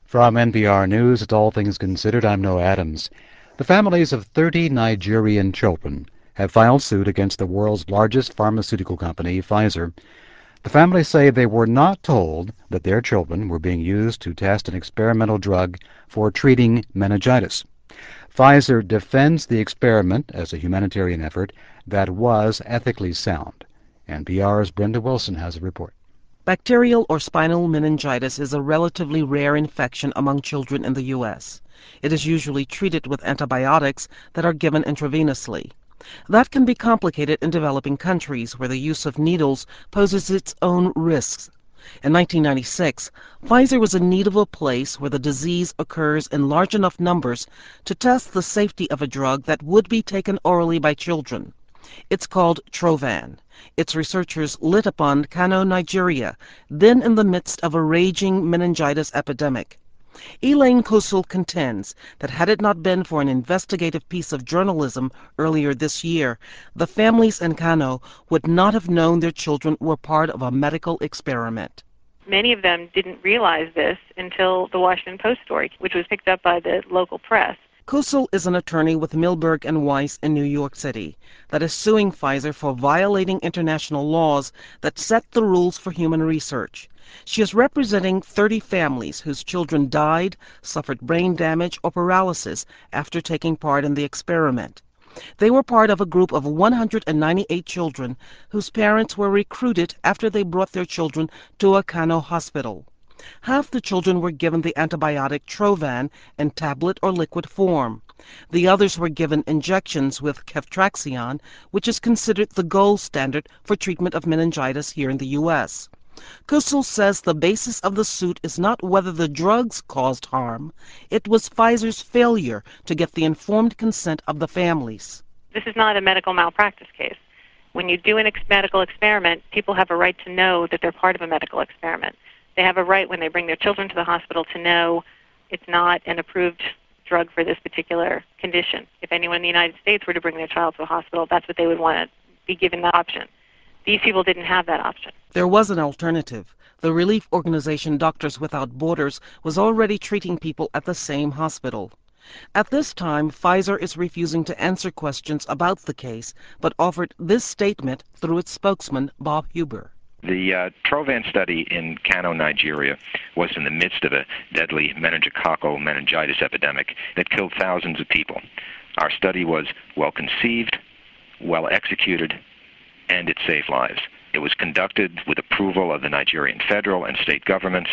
From NPR News, it's All Things Considered. I'm Noah Adams. The families of 30 Nigerian children have filed suit against the world's largest pharmaceutical company, Pfizer. The families say they were not told that their children were being used to test an experimental drug for treating meningitis. Pfizer defends the experiment as a humanitarian effort that was ethically sound. NPR's Brenda Wilson has a report. Bacterial or spinal meningitis is a relatively rare infection among children in the U.S. It is usually treated with antibiotics that are given intravenously. That can be complicated in developing countries where the use of needles poses its own risks. In 1996, Pfizer was in need of a place where the disease occurs in large enough numbers to test the safety of a drug that would be taken orally by children. It's called Trovan. Its researchers lit upon Kano, Nigeria, then in the midst of a raging meningitis epidemic. Elaine Kusel contends that had it not been for an investigative piece of journalism earlier this year, the families in Kano would not have known their children were part of a medical experiment. Many of them didn't realize this until the Washington Post story, which was picked up by the local press. Kusel is an attorney with Milberg and Weiss in New York City that is suing Pfizer for violating international laws that set the rules for human research. She is representing 30 families whose children died, suffered brain damage, or paralysis after taking part in the experiment. They were part of a group of 198 children whose parents were recruited after they brought their children to a Kano hospital. Half the children were given the antibiotic Trovan in tablet or liquid form. The others were given injections with ceftriaxone, which is considered the gold standard for treatment of meningitis here in the U.S. Kusel says the basis of the suit is not whether the drugs caused harm. It was Pfizer's failure to get the informed consent of the families. This is not a medical malpractice case. When you do a medical experiment, people have a right to know that they're part of a medical experiment. They have a right when they bring their children to the hospital to know it's not an approved drug for this particular condition. If anyone in the United States were to bring their child to a hospital, that's what they would want to be given that option. These people didn't have that option. There was an alternative. The relief organization Doctors Without Borders was already treating people at the same hospital. At this time, Pfizer is refusing to answer questions about the case, but offered this statement through its spokesman, Bob Huber. The Trovan study in Kano, Nigeria, was in the midst of a deadly meningococcal meningitis epidemic that killed thousands of people. Our study was well conceived, well executed, and it saved lives. It was conducted with approval of the Nigerian federal and state governments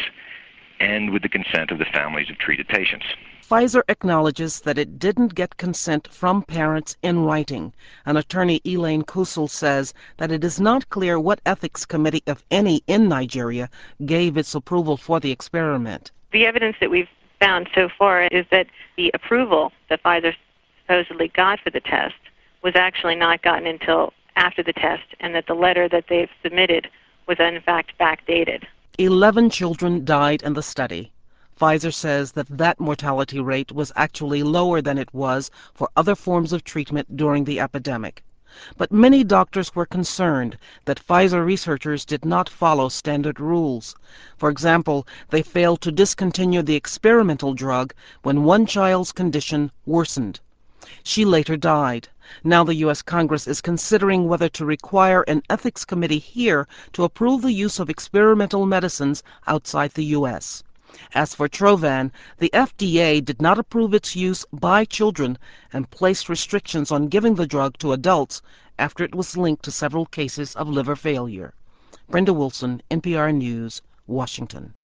and with the consent of the families of treated patients. Pfizer acknowledges that it didn't get consent from parents in writing. An attorney, Elaine Kusel, says that it is not clear what ethics committee, if any, in Nigeria gave its approval for the experiment. The evidence that we've found so far is that the approval that Pfizer supposedly got for the test was actually not gotten until after the test, and that the letter that they've submitted was in fact backdated. 11 children died in the study. Pfizer says that mortality rate was actually lower than it was for other forms of treatment during the epidemic. But many doctors were concerned that Pfizer researchers did not follow standard rules. For example, they failed to discontinue the experimental drug when one child's condition worsened. She later died. Now the U.S. Congress is considering whether to require an ethics committee here to approve the use of experimental medicines outside the U.S. As for Trovan, the FDA did not approve its use by children and placed restrictions on giving the drug to adults after it was linked to several cases of liver failure. Brenda Wilson, NPR News, Washington.